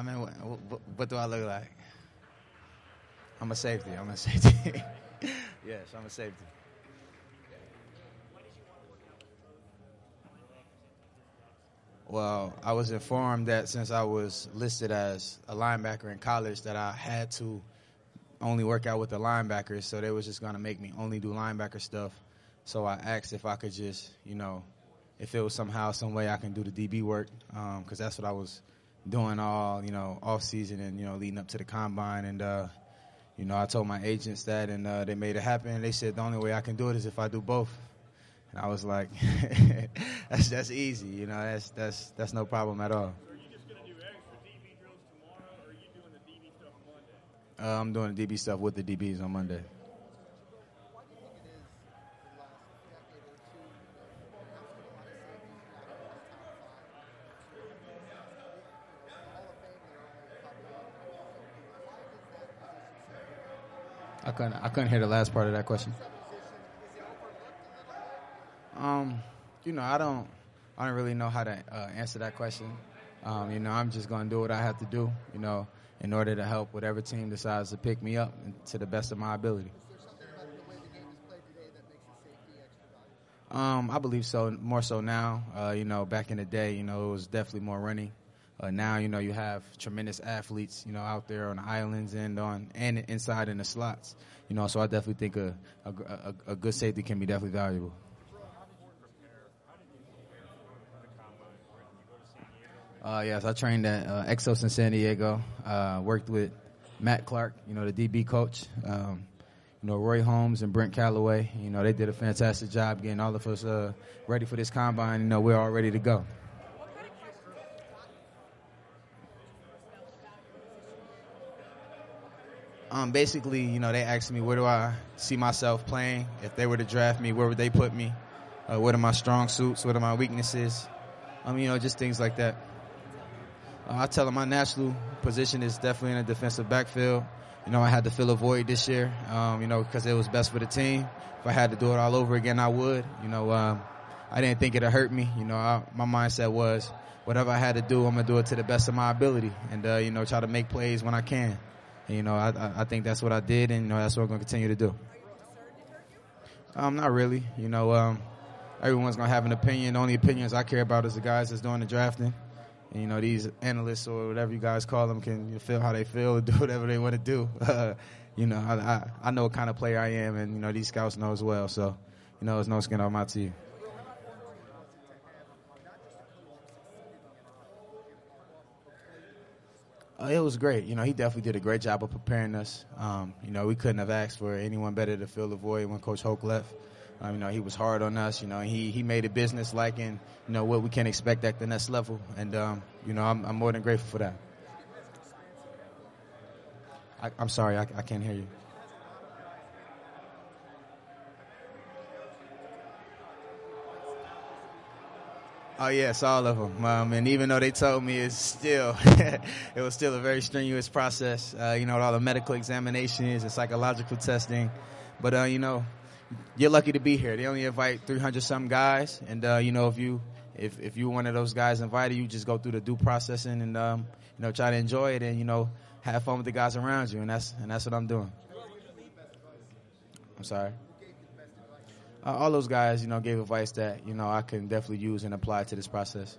I mean, what do I look like? I'm a safety. I'm a safety. Yes, I'm a safety. Well, I was informed that since I was listed as a linebacker in college, that I had to only work out with the linebackers. So they was just gonna make me only do linebacker stuff. So I asked if I could just, if it was somehow, some way I can do the DB work, because that's what I was doing all, off season and leading up to the combine. And I told my agents that, and they made it happen. They said the only way I can do it is if I do both. And I was like, that's easy, that's no problem at all. So are you just going to do extra DB drills tomorrow, or are you doing the DB stuff Monday? I'm doing the DB stuff with the DBs on Monday. Why do you think it is the last decade or two, there has been a lot of safeties drafted in this top five? The Hall of Fame, there are only a couple. So why does that position seem to be? I couldn't hear the last part of that question. That position, is it overlooked a little bit? I don't really know how to answer that question. I'm just going to do what I have to do, in order to help whatever team decides to pick me up to the best of my ability. Is there something about the way the game is played today that makes your safety extra valuable? I believe so, more so now. Back in the day, it was definitely more running. Now, you have tremendous athletes, out there on the islands and inside in the slots. So I definitely think a good safety can be definitely valuable. Yes, I trained at Exos in San Diego. Worked with Matt Clark, the DB coach. Roy Holmes and Brent Calloway. They did a fantastic job getting all of us ready for this combine. We're all ready to go. Basically, they asked me where do I see myself playing. If they were to draft me, where would they put me? What are my strong suits? What are my weaknesses? Just things like that. I tell them my natural position is definitely in the defensive backfield. I had to fill a void this year, because it was best for the team. If I had to do it all over again, I would. I didn't think it'd hurt me. My mindset was whatever I had to do, I'm going to do it to the best of my ability and, try to make plays when I can. And, I think that's what I did, and, that's what I'm going to continue to do. Not really. Everyone's going to have an opinion. The only opinions I care about is the guys that's doing the drafting. And, these analysts or whatever you guys call them can feel how they feel and do whatever they want to do. I know what kind of player I am, and, these scouts know as well. So, it's no skin off my teeth. It was great. He definitely did a great job of preparing us. We couldn't have asked for anyone better to fill the void when Coach Hoke left. He was hard on us. He made it business-like and, what we can expect at the next level. And, I'm more than grateful for that. I'm sorry, I can't hear you. Oh, yes, all of them. And even though they told me it was still a very strenuous process, with all the medical examinations and psychological testing. But, you're lucky to be here. They only invite 300-some guys. And, if you're one of those guys invited, you just go through the due processing and, try to enjoy it and, have fun with the guys around you. And that's what I'm doing. I'm sorry. All those guys, gave advice that, I can definitely use and apply to this process.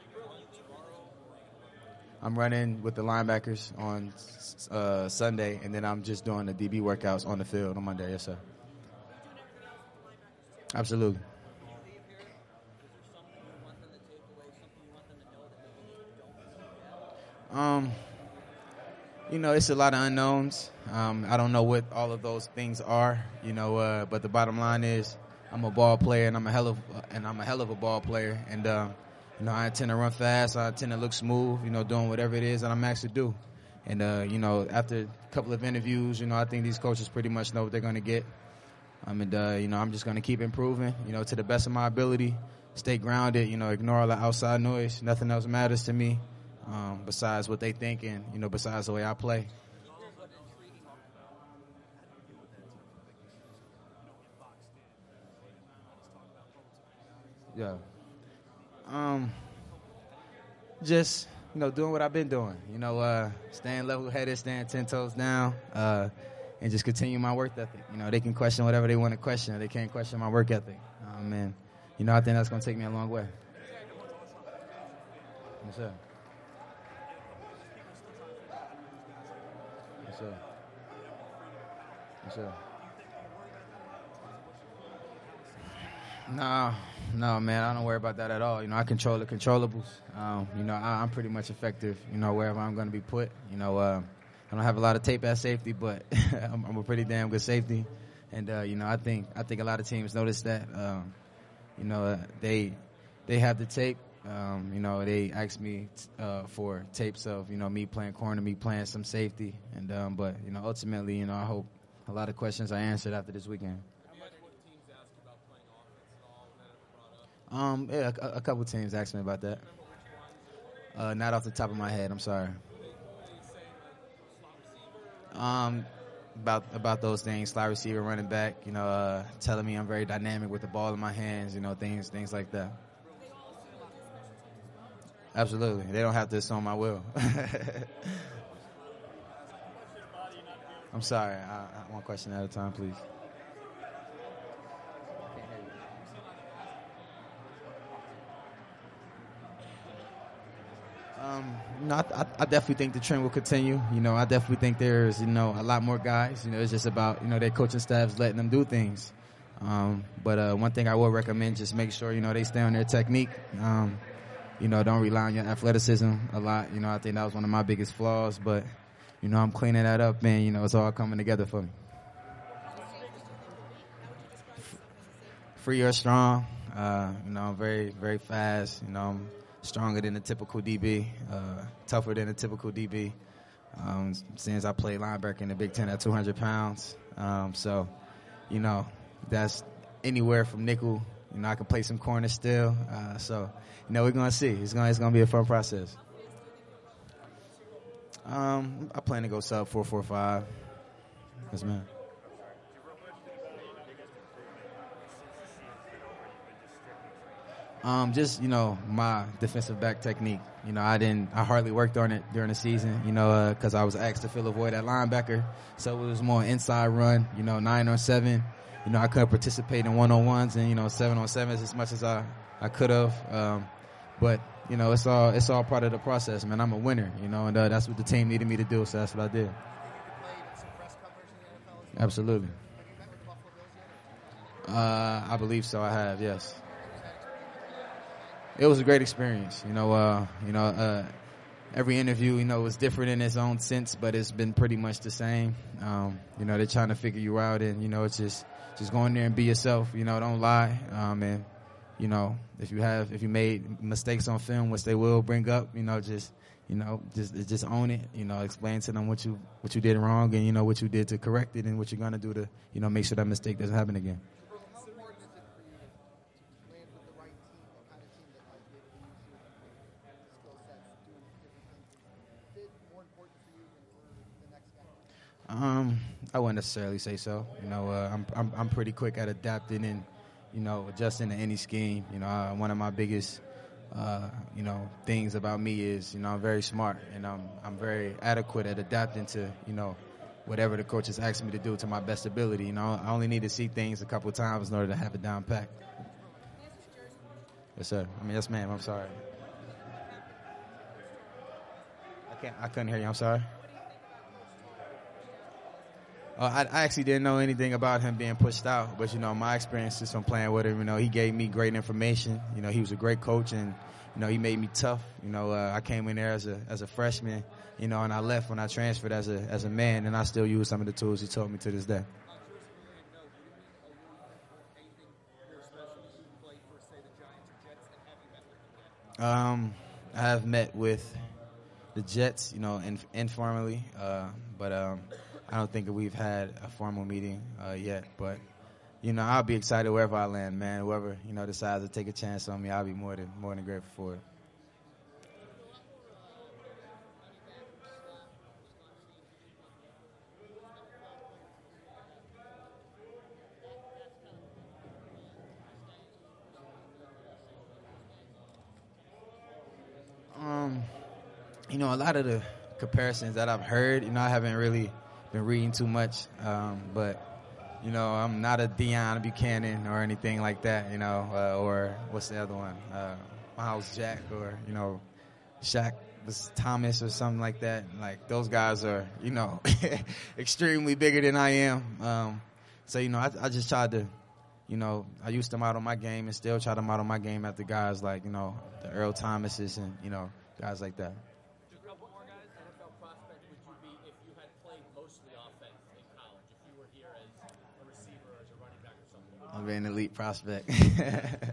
I'm running with the linebackers on Sunday, and then I'm just doing the DB workouts on the field on Monday. Yes, sir. Absolutely. It's a lot of unknowns. I don't know what all of those things are, but the bottom line is I'm a ball player and I'm a hell of a ball player. And, I intend to run fast. I intend to look smooth, doing whatever it is that I'm asked to do. And, after a couple of interviews, I think these coaches pretty much know what they're going to get. I'm just going to keep improving, to the best of my ability, stay grounded, ignore all the outside noise. Nothing else matters to me besides what they think and, besides the way I play. Yeah. Just doing what I've been doing. Staying level-headed, staying 10 toes down, and just continue my work ethic. They can question whatever they want to question. They can't question my work ethic. And, I think that's going to take me a long way. Yes, sir. Yes, sir. Yes, sir. No, man, I don't worry about that at all. I control the controllables. I'm pretty much effective, wherever I'm going to be put. I don't have a lot of tape at safety, but I'm a pretty damn good safety. And, I think a lot of teams notice that. They have the tape. They ask me for tapes of, me playing corner, me playing some safety. And, but, ultimately, I hope a lot of questions are answered after this weekend. Yeah, a couple teams asked me about that. Not off the top of my head. I'm sorry. About those things, slot receiver, running back. Telling me I'm very dynamic with the ball in my hands. Things like that. Absolutely, they don't have to assume my will. I'm sorry. One question at a time, please. I definitely think the trend will continue. I definitely think there's, a lot more guys. It's just about, their coaching staffs letting them do things. But one thing I will recommend, just make sure, they stay on their technique. Don't rely on your athleticism a lot. I think that was one of my biggest flaws. But, I'm cleaning that up, and, it's all coming together for me. Free or strong. I'm very, very fast. I'm stronger than a typical DB, tougher than a typical DB. Since I played linebacker in the Big Ten at 200 pounds. So, that's anywhere from nickel. I can play some corner still. So, we're going to see. It's going to be a fun process. I plan to go sub 4.45. Yes, man. Just, my defensive back technique. I hardly worked on it during the season, because I was asked to fill a void at linebacker. So it was more inside run, 9 on 7. I couldn't participate in 1-on-1s and, 7-on-7s as much as I could have. But, it's all part of the process, man. I'm a winner, and that's what the team needed me to do. So that's what I did. Absolutely. I believe so. I have, yes. It was a great experience. Every interview, was different in its own sense, but it's been pretty much the same. They're trying to figure you out, and it's just go in there and be yourself. Don't lie. And if you made mistakes on film, which they will bring up, just own it. Explain to them what you did wrong, and what you did to correct it, and what you're gonna do to make sure that mistake doesn't happen again. I wouldn't necessarily say so. I'm pretty quick at adapting and, adjusting to any scheme. One of my biggest, things about me is, I'm very smart, and I'm very adequate at adapting to, whatever the coaches ask me to do to my best ability. I only need to see things a couple of times in order to have it down pat. Yes, sir. Yes, ma'am. I'm sorry. I couldn't hear you. I'm sorry. I actually didn't know anything about him being pushed out, but my experiences from playing with him, he gave me great information. He was a great coach, and he made me tough. I came in there as a freshman, and I left when I transferred as a man, and I still use some of the tools he taught me to this day. I have met with the Jets, informally, but I don't think that we've had a formal meeting yet. But I'll be excited wherever I land, man. Whoever decides to take a chance on me, I'll be more than grateful for it. you know, a lot of the comparisons that I've heard, you know, I haven't really been reading too much, but, you know, I'm not a Deion Buchanan or anything like that, you know, or what's the other one, Miles Jack or, you know, Shaq Thomas or something like that. Like, those guys are, you know, extremely bigger than I am. So, you know, I just tried to, you know, I used to model my game and still try to model my game after guys like, you know, the Earl Thomases and, you know, guys like that. Just a couple more guys. NFL prospect would you be if you had played mostly offense in college? If you were here as a receiver or as a running back or something? I'm an elite prospect. You sound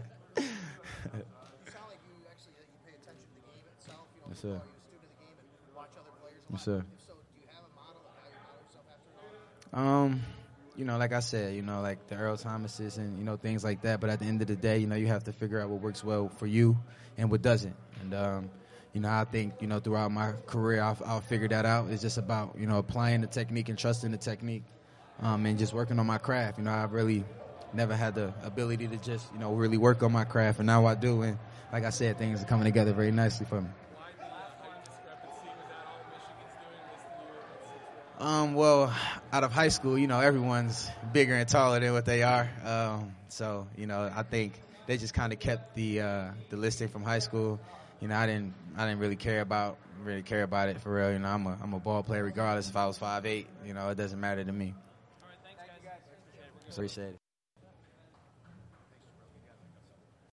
like you actually you pay attention to the game itself. You know, Yes, sir. you're a student of the game and watch other players. a Yes, lot. sir. If so, do you have a model of how you model yourself after it all? You know, like I said, you know, like the Earl Thomases and, you know, things like that. But at the end of the day, you know, you have to figure out what works well for you and what doesn't. And, you know, I think, you know, throughout my career, I'll figure that out. It's just about, you know, applying the technique and trusting the technique, and just working on my craft. You know, I've really never had the ability to just, you know, really work on my craft. And now I do. And like I said, things are coming together very nicely for me. Why the height discrepancy? Was that all Michigan's doing this year? Well, out of high school, you know, everyone's bigger and taller than what they are. So, you know, I think they just kind of kept the listing from high school. You know, I didn't really care about it for real. You know, I'm a ball player regardless if I was 5'8". You know, it doesn't matter to me. All right, thanks, guys. Appreciate it.